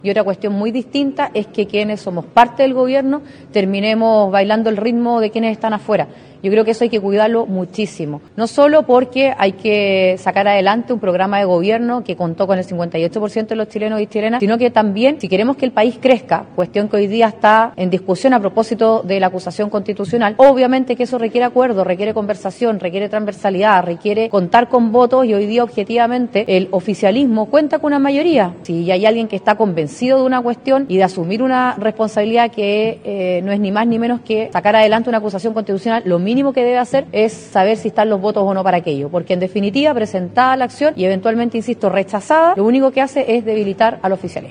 Y otra cuestión muy distinta es que quienes somos parte del gobierno terminemos bailando el ritmo de quienes están afuera. Yo creo que eso hay que cuidarlo muchísimo. No solo porque hay que sacar adelante un programa de gobierno que contó con el 58% de los chilenos y chilenas, sino que también, si queremos que el país crezca, cuestión que hoy día está en discusión a propósito de la acusación constitucional, obviamente que eso requiere acuerdo, requiere conversación, requiere transversalidad, requiere contar con votos y hoy día objetivamente el oficialismo cuenta con una mayoría. Si hay alguien que está convencido de una cuestión y de asumir una responsabilidad que no es ni más ni menos que sacar adelante una acusación constitucional, lo mínimo que debe hacer es saber si están los votos o no para aquello, porque en definitiva presentada la acción y eventualmente, insisto, rechazada, lo único que hace es debilitar al oficialismo.